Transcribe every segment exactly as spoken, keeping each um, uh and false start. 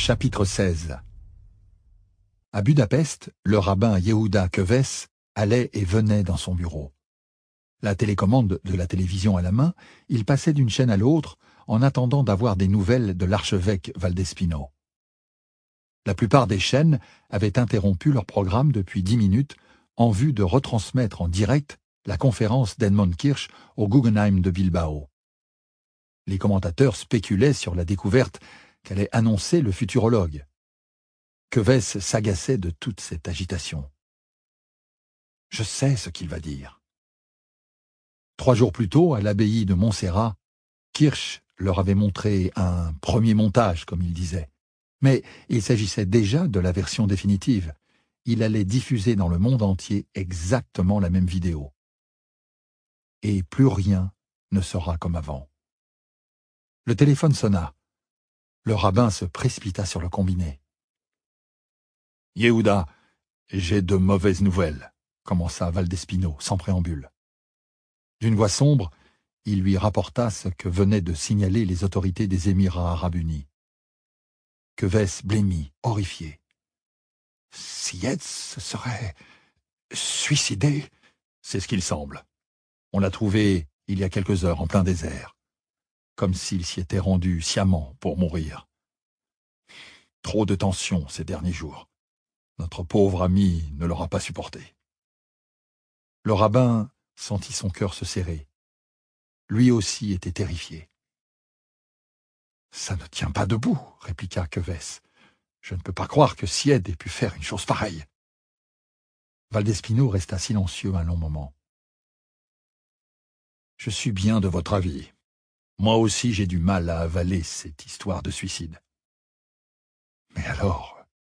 Chapitre seize. À Budapest, le rabbin Yehuda Köves allait et venait dans son bureau. La télécommande de la télévision à la main, il passait d'une chaîne à l'autre en attendant d'avoir des nouvelles de l'archevêque Valdespino. La plupart des chaînes avaient interrompu leur programme depuis dix minutes en vue de retransmettre en direct la conférence d'Edmund Kirch au Guggenheim de Bilbao. Les commentateurs spéculaient sur la découverte qu'allait annoncer le futurologue. Köves s'agaçait de toute cette agitation. « Je sais ce qu'il va dire. » Trois jours plus tôt, à l'abbaye de Montserrat, Kirch leur avait montré un premier montage, comme il disait. Mais il s'agissait déjà de la version définitive. Il allait diffuser dans le monde entier exactement la même vidéo. Et plus rien ne sera comme avant. Le téléphone sonna. Le rabbin se précipita sur le combiné. « Yehuda, j'ai de mauvaises nouvelles, » commença Valdespino, sans préambule. D'une voix sombre, il lui rapporta ce que venaient de signaler les autorités des Émirats arabes unis. Köves blêmit, horrifié. « Syed se serait suicidé ?» ?»« C'est ce qu'il semble. On l'a trouvé il y a quelques heures en plein désert, comme s'il s'y était rendu sciemment pour mourir. Trop de tension ces derniers jours. Notre pauvre ami ne l'aura pas supporté. » Le rabbin sentit son cœur se serrer. Lui aussi était terrifié. « Ça ne tient pas debout, » répliqua Köves. « Je ne peux pas croire que Syed ait pu faire une chose pareille. » Valdespino resta silencieux un long moment. « Je suis bien de votre avis. Moi aussi j'ai du mal à avaler cette histoire de suicide. » « Mais alors, qui ? » ?»«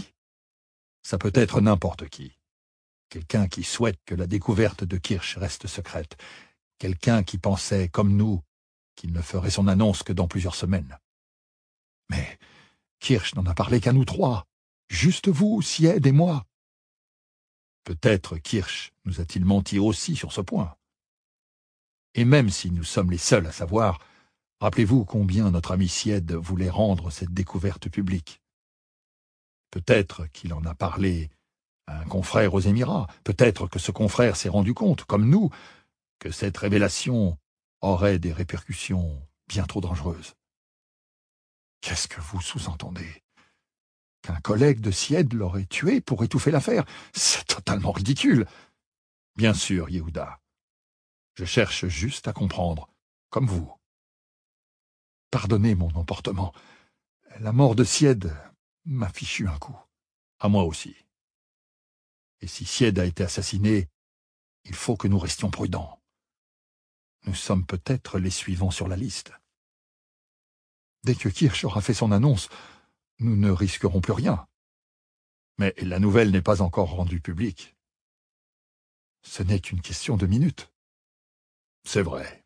Ça peut être n'importe qui. Quelqu'un qui souhaite que la découverte de Kirch reste secrète. Quelqu'un qui pensait, comme nous, qu'il ne ferait son annonce que dans plusieurs semaines. Mais Kirch n'en a parlé qu'à nous trois. Juste vous, Syed et moi. Peut-être Kirch nous a-t-il menti aussi sur ce point. Et même si nous sommes les seuls à savoir, rappelez-vous combien notre ami Syed voulait rendre cette découverte publique. Peut-être qu'il en a parlé à un confrère aux Émirats. Peut-être que ce confrère s'est rendu compte, comme nous, que cette révélation aurait des répercussions bien trop dangereuses. Qu'est-ce que vous sous-entendez ? Qu'un collègue de Syed l'aurait tué pour étouffer l'affaire ? C'est totalement ridicule. Bien sûr, Yehuda. Je cherche juste à comprendre, comme vous. Pardonnez mon emportement. La mort de Syed m'a fichu un coup. À moi aussi. Et si Syed a été assassiné, il faut que nous restions prudents. Nous sommes peut-être les suivants sur la liste. Dès que Kirch aura fait son annonce, nous ne risquerons plus rien. Mais la nouvelle n'est pas encore rendue publique. Ce n'est qu'une question de minutes. C'est vrai.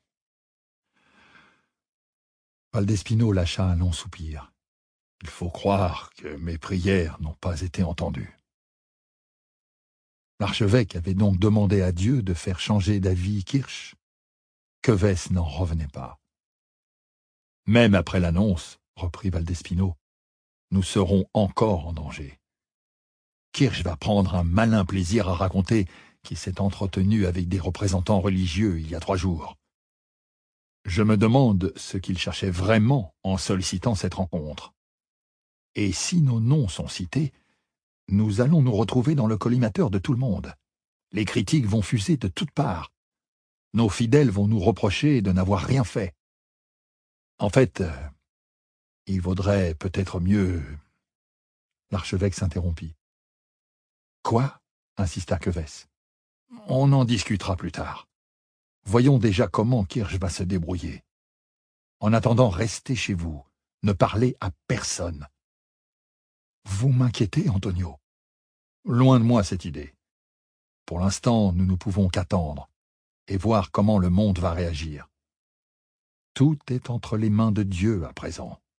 Valdespino lâcha un long soupir. Il faut croire que mes prières n'ont pas été entendues. L'archevêque avait donc demandé à Dieu de faire changer d'avis Kirch. Köves n'en revenait pas. Même après l'annonce, reprit Valdespino, nous serons encore en danger. Kirch va prendre un malin plaisir à raconter qu'il s'est entretenu avec des représentants religieux il y a trois jours. Je me demande ce qu'il cherchait vraiment en sollicitant cette rencontre. Et si nos noms sont cités, nous allons nous retrouver dans le collimateur de tout le monde. Les critiques vont fuser de toutes parts. Nos fidèles vont nous reprocher de n'avoir rien fait. En fait, euh, il vaudrait peut-être mieux... » L'archevêque s'interrompit. « Quoi ?» insista Köves. « On en discutera plus tard. Voyons déjà comment Kirch va se débrouiller. En attendant, restez chez vous. Ne parlez à personne. » « Vous m'inquiétez, Antonio. » »« Loin de moi cette idée. Pour l'instant, nous ne pouvons qu'attendre et voir comment le monde va réagir. Tout est entre les mains de Dieu à présent.